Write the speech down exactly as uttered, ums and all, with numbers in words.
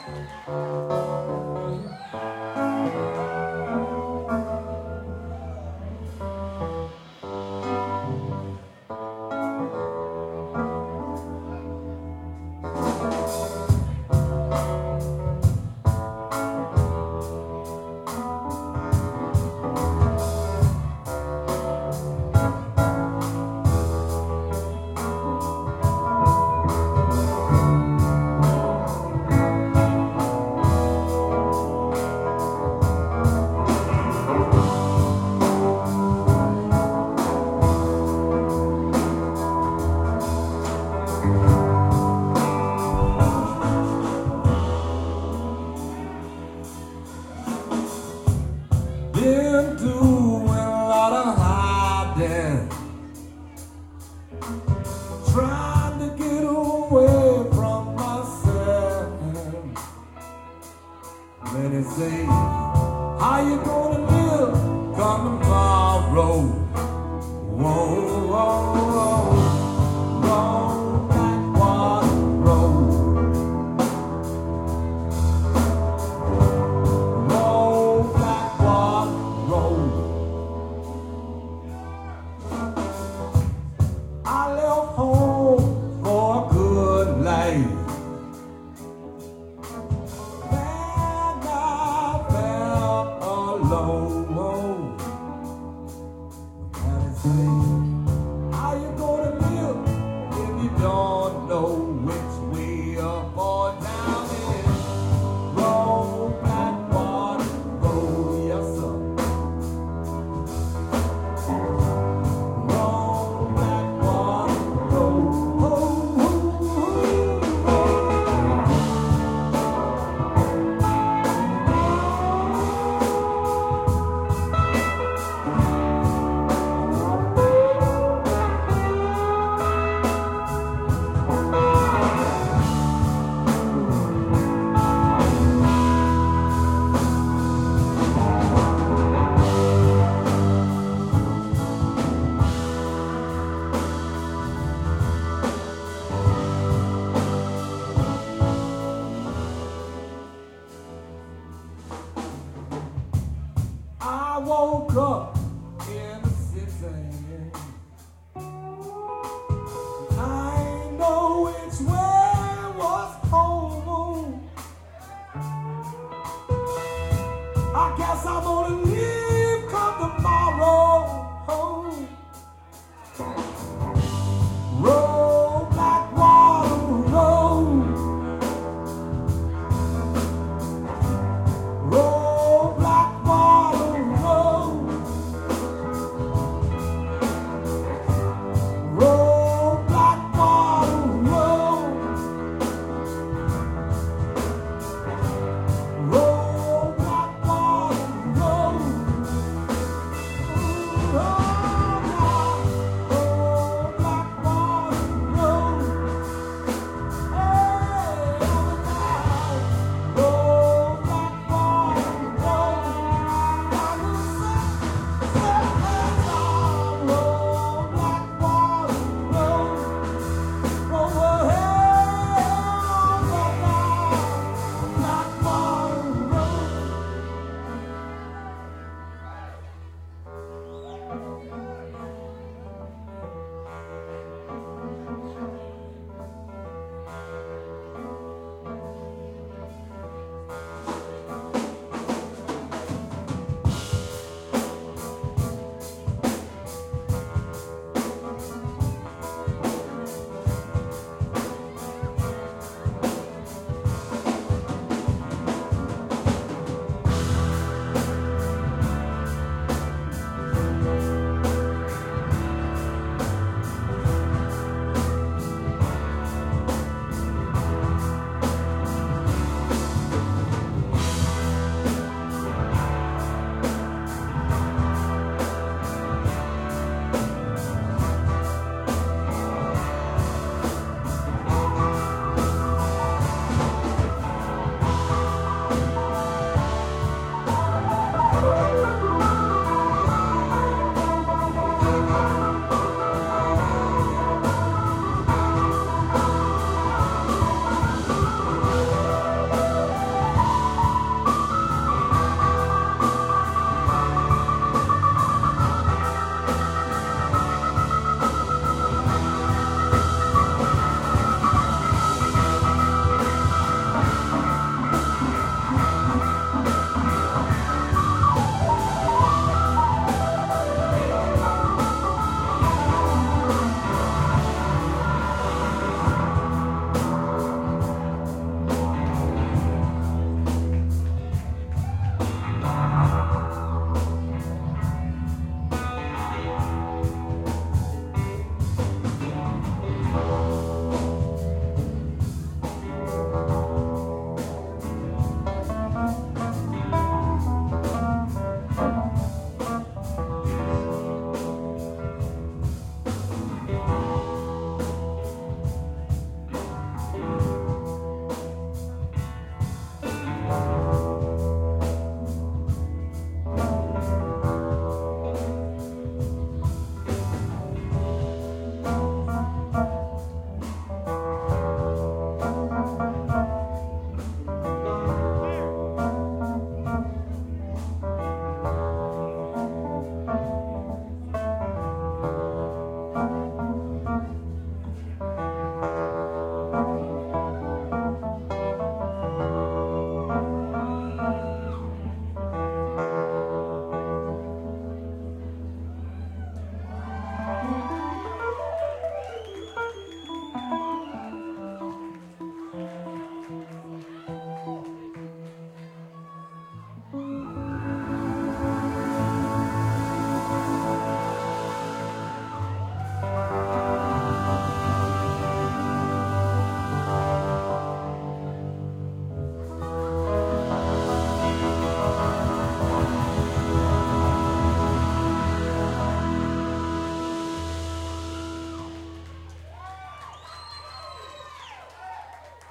Been doing a lot of hiding, trying to get away from myself. Many say, how you gonna live come tomorrow? Whoa, whoa, whoa. Roll that water road. Roll that water road. I left home for a good life. Then I felt alone. And it say, how you gonna live if you don't know which way up or down it is? Roll that water road, yes sir. Roll that water road. Oh, oh, oh. I woke up in the city. I ain't know which way was home. I guess I'm gonna